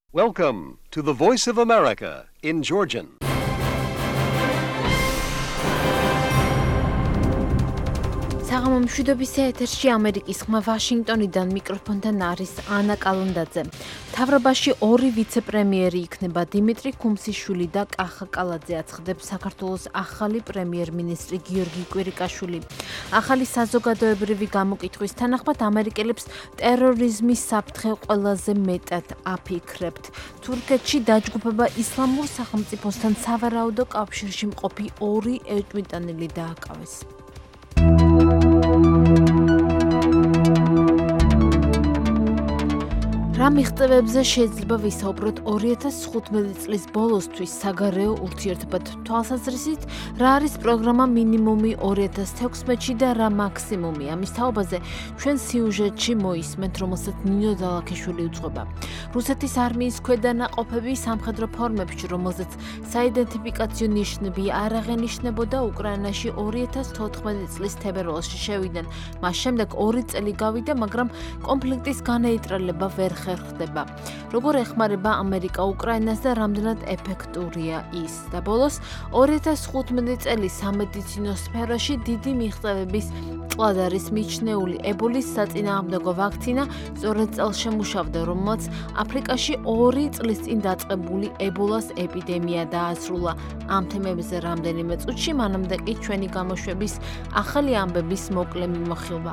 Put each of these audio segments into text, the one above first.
Welcome to the Voice of America in Georgian. საღამო მშვიდობის ეთერში ამერიკის ხმა ვაშინგტონიდან მიკროფონთან არის ანა კალანდაძე. მთავრობაში ორი ვიცე-პრემიერი იქნება დიმიტრი ქუმსიშვილი და კახა კალაძე აცხადებს საქართველოს ახალი პრემიერ-მინისტრი გიორგი კვირიკაშვილი. ახალი საზოგადოებრივი გამოკითხვის თანახმად ამერიკელებს ტერორიზმის საფრთხე ყველაზე მეტად აფიქრებთ. თურქეთში დაჯგუფება ისლამურ სახელმწიფოსთან სავარაუდო კავშირში მყოფი ორი ეჭვმიტანილი დააკავეს. რა მიღწევებზე შეიძლება ვისაუბროთ 2015 წლის ბოლოსთვის საგარეო ურთიერთობათა თვალსაზრისით, რა არის პროგრამა მინიმუმი 2016-ში და რა მაქსიმუმი. ამის თაობაზე ჩვენ სიუჟეტში მოისმენთ, რომელსაც ნინო დალაქიშვილი უძღვება. რუსეთის არმიის ქვედანაყოფები სამხედრო ფორმებში, რომელზეც საიდენტიფიკაციო ნიშნები არ აღენიშნებოდა უკრაინაში 2014 წლის თებერვალში შევიდნენ. მას შემდეგ 2 წელი გავიდა, მაგრამ კონფლიქტის განეიტრალება ვერ ხდება. როგორ ეხმარება ამერიკა უკრაინას და რამდენად ეფექტურია ის. და ბოლოს 2015 წლის სამედიცინო სფეროში დიდი მიღწევების წლად არის მიჩნეული ებოლის საწინააღმდეგო ვაქცინა, სწორედ წელს შემუშავდა, რომელმაც აფრიკაში 2 წლის წინ დაწყებული ებოლას ეპიდემია დაასრულა. ამ თემებზე რამდენიმე წუთში, მანამდე კი ჩვენი გამოშვების ახალი ამბების მოკლე მიმოხილვა.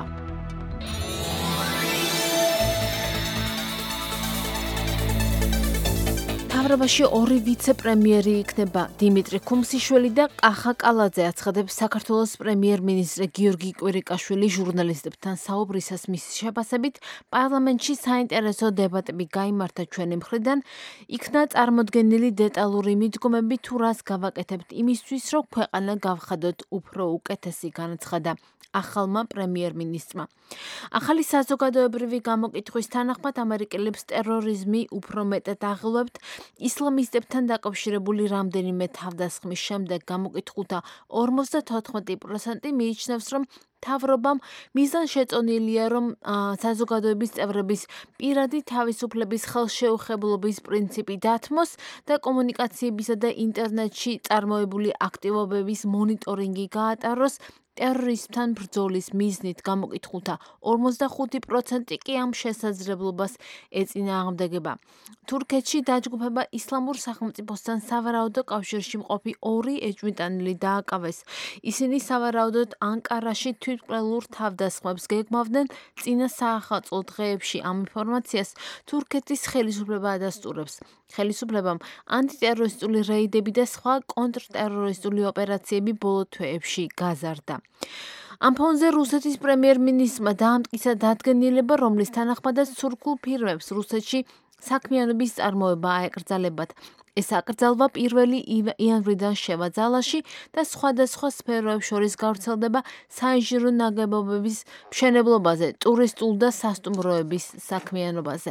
მთავრობაში ორი ვიცე-პრემიერი იქნება დიმიტრი ქუმსიშვილი და კახა კალაძე აცხადებს საქართველოს პრემიერ-მინისტრი გიორგი კვირიკაშვილი ჟურნალისტებთან საუბრისას მის შეფასებით პარლამენტში საინტერესო დებატები გაიმართა ჩვენი მხრიდან, იქნა წარმოდგენილი დეტალური მიდგომები თუ რას გავაკეთებთ იმისთვის, რომ ქვეყანა გავხადოთ უფრო უკეთესი, განაცხადა ახალმა პრემიერ-მინისტრმა. ახალი საზოგადოებრივი გამოკითხვის თანახმად ამერიკელებს ტერორიზმი უფრო მეტად აღელვებთ. ისლამისტებთან დაკავშირებული რამდენიმე თავდასხმის შემდეგ გამოკითხულთა 54% მიიჩნევს, რომ მთავრობამ მიზანშეწონილია, რომ საზოგადოების წევრების პირადი თავისუფლების ხელშეუხებლობის პრინციპი დათმოს და კომუნიკაციებისა და ინტერნეტში წარმოებული აქტივობების მონიტორინგი გაატაროს. ტერორიზმთან ბრძოლის მიზნით გამოკითხულთა 45% კი ამ შესაძლებლობას ეწინააღმდეგება. თურქეთში დაჯგუფება ისლამურ სახელმწიფოსთან სავარაუდო კავშირში მყოფი 2 ეჭვმიტანილი დააკავეს. ისინი სავარაუდოდ ანკარაში თვითმკვლელურ თავდასხმებს გეგმავდნენ. წინა საახალწლო დღეებში ამ ინფორმაციას თურქეთის ხელისუფლება ადასტურებს. ხელისუფლებამ ანტიტერორისტული რეიდები და სხვა კონტრტერორისტული ოპერაციები ბოლო თვეებში გაზარდა. ამ ფონზე რუსეთის პრემიერ-მინისტრმა დაამტკიცა დადგენილება, რომლის თანახმადაც თურქულ ფირმებს რუსეთში საქმიანობის წარმოება აეკრძალებათ. ეს აკრძალვა 1 იანვრიდან შევა ძალაში და სხვადასხვა სფეროებს შორის გავრცელდება საინჟინრო ნაგებობების მშენებლობაზე, ტურისტულ და სასტუმროების საქმიანობაზე.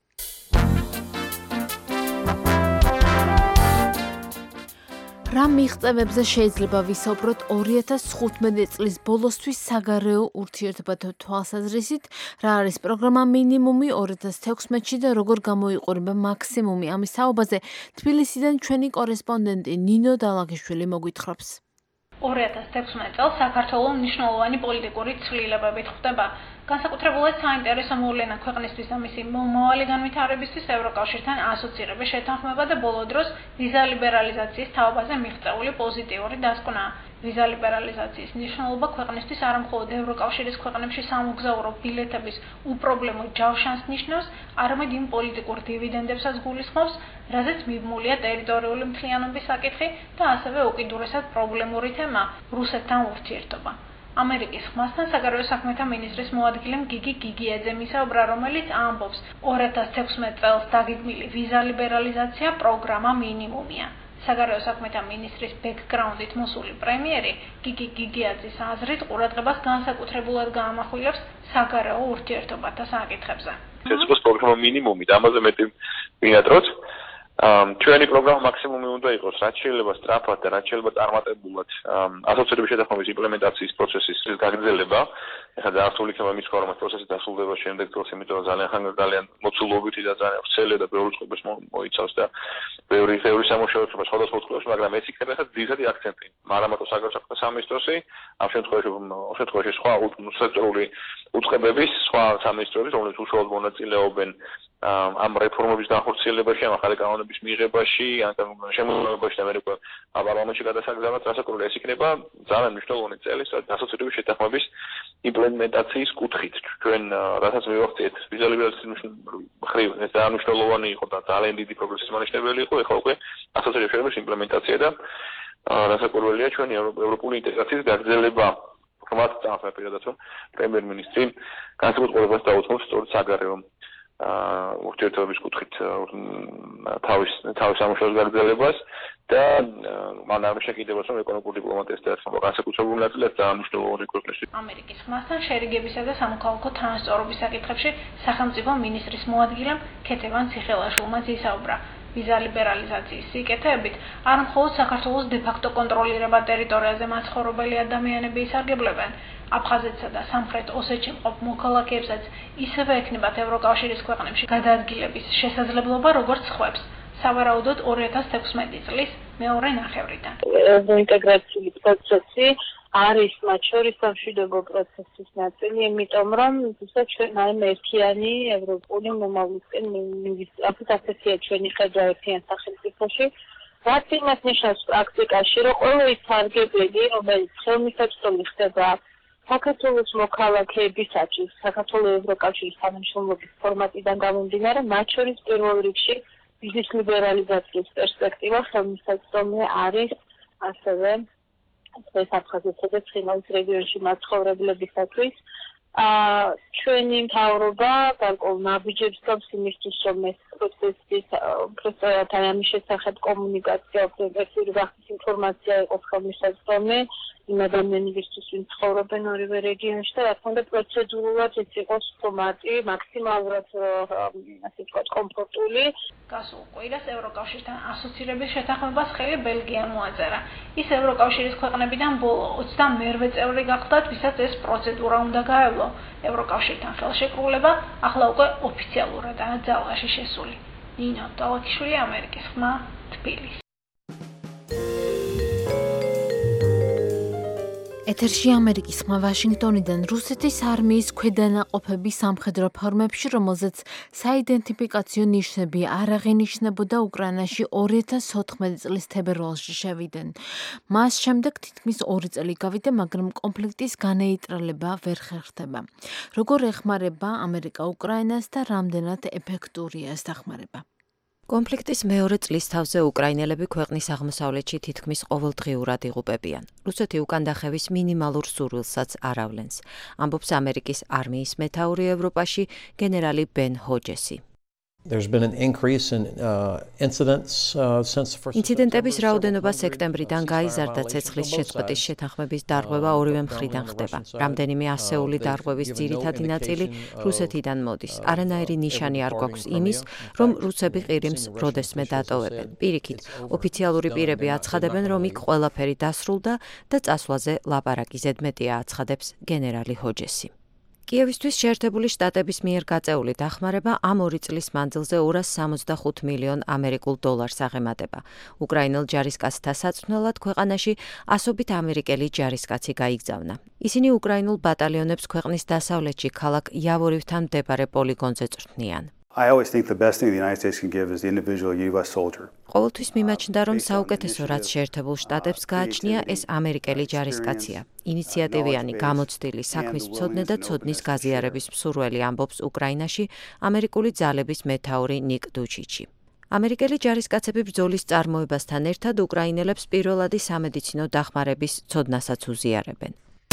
რა მიღწევებზე შეიძლება ვისაუბროთ 2015 წლის ბოლოსთვის საგარეო ურთიერთობათა თვალსაზრისით, რა არის პროგრამა მინიმუმი 2016-ში და როგორ გამოიყურება მაქსიმუმი. ამის თაობაზე თბილისიდან ჩვენი კორესპონდენტი ნინო დალაქიშვილი მოგვითხრობს. 2016 წელს საქართველოს მნიშვნელოვანი პოლიტიკური ცვლილებებით ხდება. განსაკუთრებულად საინტერესო მოვლენა ქვეყნისთვის და მისი მომავალი განვითარებისთვის ევროკავშირთან ასოცირების შეთანხმება და ბოლო დროს ვიზა ლიბერალიზაციის თაობაზე მიღწეული პოზიტიური დასკვნაა. ვიზა ლიბერალიზაციის მნიშვნელობა ქვეყნისთვის არა მხოლოდ ევროკავშირის ქვეყნებში სამოგზაურო ბილეთების უპრობლემო ჯავშანს ნიშნავს, არამედ იმ პოლიტიკურ დივიდენდებსაც გულისხმობს, რაზეც მიბმულია ტერიტორიული მთლიანობის საკითხი და ასევე უკიდურესად პრობლემური თემა რუსეთთან ურთიერთობა. ამერიკის ხმასთან საგარეო საქმეთა მინისტრის მოადგილემ გიგი გიგიაძემ ისაუბრა, რომელიც ამბობს, 2016 წელს დაგეგმილი ვიზა ლიბერალიზაცია პროგრამა მინიმუმია. საგარეო საქმეთა მინისტრის ბექგრაუნდით მოსული პრემიერი გიგი გიგიაძის აზრით ყურადღებას განსაკუთრებულად გაამახვილებს საგარეო ურთიერთობათა საკითხებზე. ეს იყოს პროგრამა მინიმუმი და ამაზე მეტი ვინატროთ. ჩვენი პროგრამა მაქსიმუმი უნდა იყოს, რაც შეიძლება სწრაფად და რაც შეიძლება წარმატებულად ასოცირების შეთანხმების იმპლემენტაციის პროცესის გაგრძელება ეხლა დაასრულე იქნება მის ხორმას პროცესი დასრულდება შემდეგ წელს, იმიტომ რომ ძალიან მოცულობითი და ძალიან ვრცელი და ბევრი წყობას მოიცავს და ბევრი სამუშაოება სხვადასხვა წყობაში, მაგრამ ეს იქნება ხა ძირითადი აქცენტი. მარამატო საგარეო სამინისტროსი, ამ შემთხვევაში სხვა უსწრული უწყებების, სხვა სამინისტროების, რომლებიც უშუალოდ მონაწილეობენ ამ რეფორმების განხორციელებაში, ამ ახალი კანონების მიღებაში, ან შემოწმებაში და ამერიკულ პარლამენტში გადასაგზავნად, რასაკვირველია, ეს იქნება ძალიან მნიშვნელოვანი წელი ასოცირების შეთანხმების იმპლემენტაციის კუთხით. ჩვენ რასაც მივახციეთ ვიზა ლიბერალიზაციის მხრივ, ეს ძალიან მნიშვნელოვანი იყო და ძალიან დიდი პროგრესის მანიშნებელი იყო, ეხლა უკვე ასოცირების შეთანხმების იმპლემენტაცია და რასაკვირველია, ჩვენი ევროპული ინტეგრაციის გაგრძელება ხმად წამოწევს პირადად, რომ პრემიერ-მინისტრი განსაკუთრებას დაუთმობს სწორედ საგარეო ურთიერთობების კუთხით თავის სამუშაოს გაგრძელებას და მან არ შეკიდებას რომ ეკონომიკური დიპლომატიის და განსაკუთრებული ნაწილად ძალიან მნიშვნელოვანი ქვეყნებში ამერიკის ხმასთან შერიგებისა და სამოქალაქო ტრანსპორტის საკითხებში სახელმწიფო მინისტრის მოადგილემ ქეთევან ციხელაშვილმა ისაუბრა. ვიზა ლიბერალიზაციის სიკეთეებით არ მხოლოდ საქართველოს დე-ფაქტო კონტროლირება ტერიტორიაზე მაცხოვრებელი ადამიანები ისარგებლებენ, აფხაზეთსა და სამხრეთ ოსეთში მყოფ მოქალაქეებსაც ისევე ექნებათ ევროკავშირის ქვეყნებში გადაადგილების შესაძლებლობა, როგორც ხვებს. სავარაუდოდ 2016 წლის მეორე ნახევრიდან. ინტეგრაციული პროცესი არის მათ შორის სამშვიდობო პროცესის ნაწილი, იმიტომ რომ ჩვენ აი ერთიანი ევროპული მომავლისკენ ასეთია ჩვენი ხედვა ერთიან სახელმწიფოში. რაც იმას ნიშნავს პრაქტიკაში, რომ ყველა ის სარგებლები, რომელიც ხელმისაწვდომი ხდება საქართველოს მოქალაქეებისათვის, საქართველოს ევროკავშირის თანამშრომლობის ფორმატიდან გამომდინარე, მათ შორის პირველ რიგში ვიზის ლიბერალიზაციის პერსპექტივა ხელმისაწვდომი არის ასევე აფხაზეთსა და ცხინვალის რეგიონში მაცხოვრებლებისათვის. ჩვენი მთავრობა გარკვეულ ნაბიჯებს გავს იმისთვის, რომ ეს პროცესი უბრალოდ ამის შესახებ კომუნიკაცია, პროფესიული ვახტის ინფორმაცია იყოს ხელმისაწვდომი იმ ადამიანებისთვის, ვინც ცხოვრობენ ორივე რეგიონში და რა თქმა უნდა პროცედურულად ეს იყოს ფორმატი მაქსიმალურად ასე ვთქვათ კომფორტული. გასულ კვირას ევროკავშირთან ასოცირების შეთანხმებას ხელი ბელგიამ მოაწერა. ის ევროკავშირის ქვეყნებიდან ბოლო 22 წევრი გახდათ, ვისაც ეს პროცედურა უნდა გაევლო. ევროკავშირთან ხელშეკრულება ახლა უკვე ოფიციალურადაა ძალაში შესული. ნინო ტალაკიშვილი, ამერიკის ხმა, თბილისი. ეთერში ამერიკის ხმა ვაშინგტონიდან რუსეთის არმიის ქვედანაყოფების სამხედრო ფორმებში, რომელზეც საიდენტიფიკაციო ნიშნები არ აღინიშნებოდა უკრაინაში 2014 წლის თებერვალში შევიდნენ. მას შემდეგ თითქმის 2 წელი გავიდა, მაგრამ კონფლიქტის განეიტრალება ვერ ხერხდება. როგორ ეხმარება ამერიკა უკრაინას და რამდენად ეფექტურია ეს დახმარება? კონფლიქტის მეორე წლისთავზე უკრაინელები ქვეყნის აღმოსავლეთში თითქმის ყოველდღიურად იღუპებიან. რუსეთი უკან დახევის მინიმალურ სურვილსაც არ ავლენს, ამბობს ამერიკის არმიის მეთაური ევროპაში გენერალი ბენ ჰოჯესი. ინციდენტების რაოდენობა სექტემბრიდან გაიზარდა, ცეცხლის შეწყვეტის შეთანხმების დარღვევა ორივე მხრიდან ხდება. რამდენიმე ასეული დარღვევის ძირითადი ნაწილი რუსეთიდან მოდის. არანაირი ნიშანი არ გვაქვს იმის, რომ რუსები ყირიმს როდესმე დატოვებენ. პირიქით, ოფიციალური პირები აცხადებენ, რომ იქ ყველაფერი დასრულდა და წასვლაზე ლაპარაკი ზედმეტია, აცხადებს გენერალი ჰოჯესი. კიევისთვის შეერთებული შტატების მიერ გაწეული დახმარება ამ 2 წლის მანძილზე 265 მილიონ ამერიკულ დოლარს აღემატება. უკრაინელ ჯარისკაცთა საწვნელად ქვეყანაში ასობით ამერიკელი ჯარისკაცი გაიგზავნა. ისინი უკრაინულ ბატალიონებს ქვეყნის დასავლეთში ქალაქ იავორივთან მდებარე პოლიგონზე წვრთნიან. I always think the best thing the United States can give is the individual US soldier. ყოველთვის მიმაჩნდა, რომ საუკეთესო რაც შეერთებულ შტატებს გააჩნია, ეს ამერიკელი ჯარისკაცია. ინიციატივიანი, გამოცდილი, საქმის მცოდნე და ცოდნის გაზიარების მსურველი, ამბობს უკრაინაში ამერიკული ძალების მეთაური ნიკ დუჩიჩი. ამერიკელი ჯარისკაცები ბრძოლის წარმოებასთან ერთად უკრაინელებს პირველადი სამედიცინო დახმარების ცოდნასაც უზიარებენ.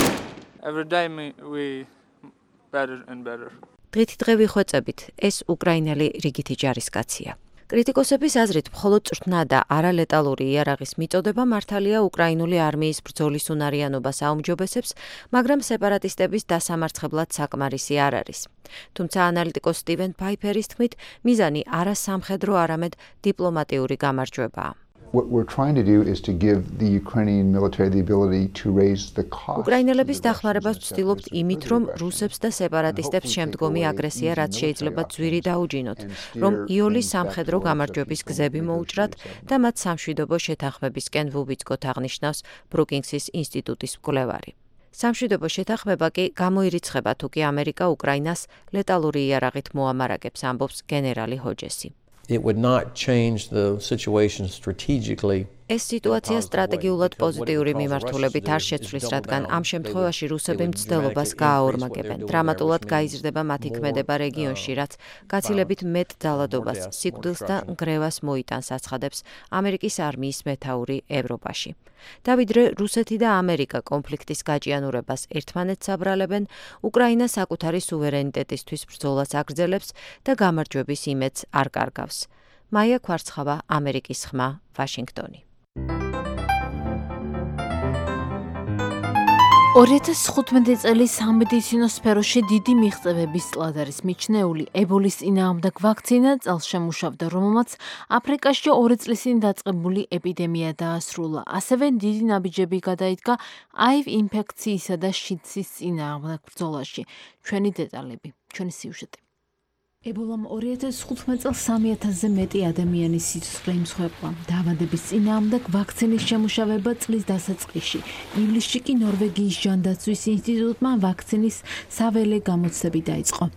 დღითიდღე ვიხვეწებით, ეს უკრაინელი რიგითი ჯარისკაცია. კრიტიკოსების აზრით, მხოლოდ წვრთნა და არალეტალური იარაღის მიწოდება მართალია უკრაინული არმიის ბრძოლის უნარიანობას აუმჯობესებს, მაგრამ სეპარატისტების დასამარცხებლად საკმარისი არ არის. თუმცა ანალიტიკოს სტივენ ფაიფერის თქმით, მიზანი არა სამხედრო, არამედ დიპლომატიური გამარჯვებაა. What we're trying to do is to give the Ukrainian military the ability to raise the cost. უკრაინელების დახმარებას ვცდილობთ იმით, რომ რუსებს და სეპარატისტებს შემდგომი აგრესია რაც შეიძლება ძვირი დაუჯინოთ, რომ იოლის სამხედრო გამარჯვების გზები მოუჭრათ და მათ სამშვიდობო შეთანხმებისკენ ვუბიძგოთ, აღნიშნავს ბრუკინგსის ინსტიტუტის მკვლევარი. სამშვიდობო შეთანხმება კი გამოირიცხება თუ კი ამერიკა უკრაინას ლეტალური იარაღით მოამარაგებს, ამბობს გენერალი ჰოჯესი. It would not change the situation strategically. ეს სიტუაცია სტრატეგიულად პოზიტიური მიმართულებით არ შეცვლის, რადგან ამ შემთხვევაში რუსები მცდელობას გააორმაგებენ. დრამატულად გაიზრდება მათი ქმედება რეგიონში, რაც გაცილებით მეტ ძალადობას, სიკვდილს და ნგრევას მოიტანს, აცხადებს ამერიკის არმიის მეთაური ევროპაში. და ვიდრე რუსეთი და ამერიკა კონფლიქტის გაჭიანურებას ერთმანეთს აბრალებენ, უკრაინა საკუთარი სუვერენიტეტისთვის ბრძოლას აგრძელებს და გამარჯვების იმედს არ კარგავს. მაია ქვარცხავა, ამერიკის ხმა, ვაშინგტონი. 2015 წლის სამედიცინო სფეროში დიდი მიღწევების წლად არის მიჩნეული ებოლის წინააღმდეგ ვაქცინა წელს შემუშავდა, რომელმაც აფრიკაში 2 წლის წინ დაწყებული ეპიდემია დაასრულა. ასევე დიდი ნაბიჯები გადაიდგა აივ ინფექციისა და შიდსის წინააღმდეგ ბრძოლაში. ჩვენი დეტალები, ჩვენი სიუჟეტი. ებოლამ 2015 წელს 3000-ზე მეტი ადამიანის სიცოცხლე იმსხვერპლა. დაავადების წინააღმდეგ ვაქცინის შემუშავება წლის დასაწყისში. ივლისში კი ნორვეგიის ჟანდაცვის ინსტიტუტმა ვაქცინის საველე გამოცდები დაიწყო.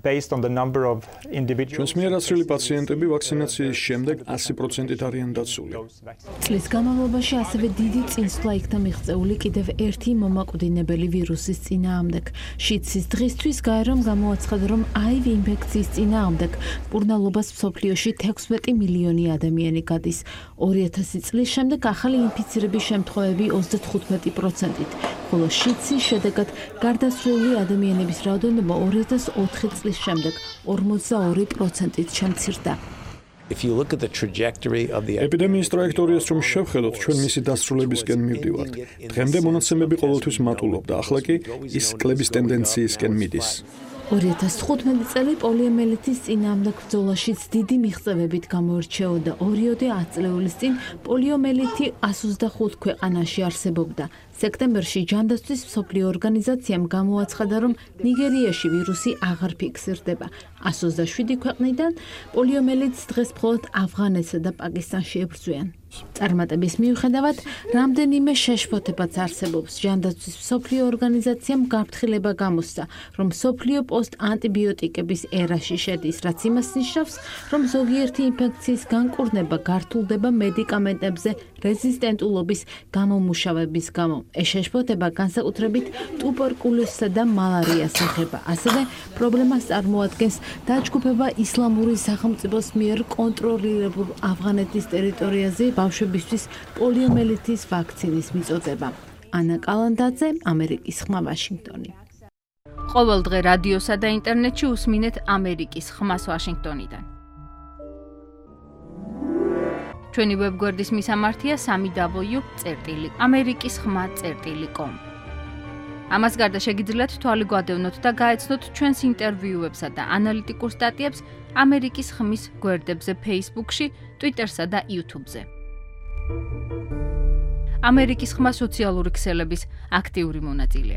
ჩვენს მიერ ასრილი პაციენტები ვაქცინაციის შემდეგ 100%-ით არიან დაცული. წლის განმავლობაში ასევე დიდი წინსვლა იქნა მიღწეული კიდევ ერთი მომაკვდინებელი ვირუსის წინააღმდეგ. შიდსის დღისთვის გაერომ გამოაცხადა, რომ აივ ინფექციის წინააღმდეგ მკურნალობას მსოფლიოში 16 მილიონი ადამიანი გადის. 2000 წლის შემდეგ ახალი ინფიცირების შემთხვევები 35%-ით, ხოლო შიდსის შედეგად გარდაცვლილი ადამიანების რაოდენობა 2004 წლის შემდეგ 42%-ით შემცირდა. ეპიდემიის ტრაექტორიას რომ შევხედოთ, ჩვენ მისი დასრულებისკენ მივდივართ. დღემდე მონაცემები ყოველთვის მატულობდა, ახლა კი ის კლების ტენდენციისკენ მიდის. 2015 წელი პოლიომიელიტის წინააღმდეგ ბრძოლაშიც დიდი მიღწევებით გამოირჩეოდა. 2-10 წლეულის წინ პოლიომიელიტი 125 ქვეყანაში არსებობდა. სექტემბერში ჯანდაცვის მსოფლიო ორგანიზაციამ გამოაცხადა, რომ ნიგერიაში ვირუსი აღარ ფიქსირდება. 127 ქვეყნიდან პოლიომიელიტს დღეს მხოლოდ ავღანეთსა და პაკისტანში ებრძვიან. წარმატების მიუხედავად, რამდენიმე შეშფოთებაც არსებობს. ჯანდაცვის მსოფლიო ორგანიზაციამ გაფრთხილება გამოსცა, რომ მსოფლიო პოსტ-ანტიბიოტიკების ერაში შედის, რაც იმას ნიშნავს, რომ ზოგიერთი ინფექციის განკურნება გართულდება მედიკამენტებზე რეზისტენტულობის გამომუშავების გამო. ეს შეშფოთება განსაკუთრებით ტუბერკულოზსა და მალარიას ეხება. ასევე პრობლემას წარმოადგენს დაჯგუფება ისლამური სახელმწიფოს მიერ კონტროლირებულ ავღანეთის ტერიტორიაზე ბავშვებისთვის პოლიომიელიტის ვაქცინის მიწოდება. ანა კალანდაძე, ამერიკის ხმა, ვაშინგტონი. ყოველ დღე რადიოსა და ინტერნეტში უსმინეთ ამერიკის ხმას ვაშინგტონიდან. ჩვენი ვებგვერდის მისამართია www.amerikiskhma.com. ამას გარდა შეგიძლიათ თვალი გვადევნოთ და გაეცნოთ ჩვენს ინტერვიუებსა და ანალიტიკურ სტატიებს ამერიკის ხმის გვერდებზე Facebook-ში, Twitter-სა და YouTube-ზე. ამერიკის ხმა სოციალური ქსელების აქტიური მონაწილეა.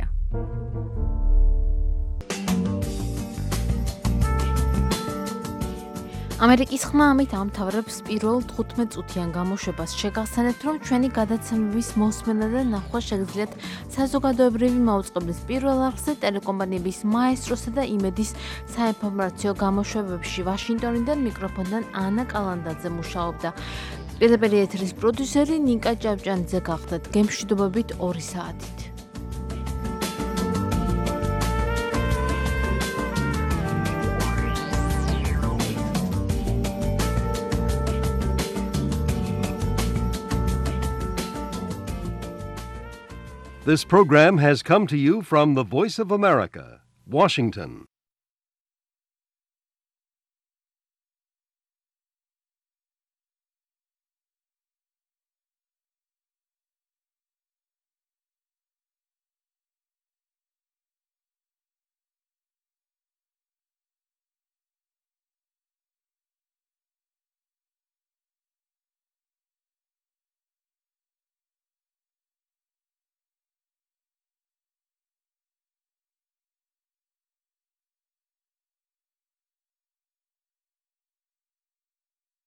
ამერიკის ხმა ამით ამთავრებს პირველ 15 წუთიან გამოშვებას. შეგახსენებთ, რომ ჩვენი გადაცემების მოსმენა და ნახვა შეგიძლიათ საზოგადოებრივი მაუწყებლის პირველ არხზე, ტელეკომპანიების მაესტროსა და იმედის საინფორმაციო გამოშვებებში. ვაშინგტონიდან მიკროფონთან ანა კალანდაძე მუშაობდა. პირდაპირ ეთერის პროდიუსერი ნიკა ჭავჭანიძე გახდათ. გემშვიდობებით 2 საათით. This program has come to you from the Voice of America, Washington.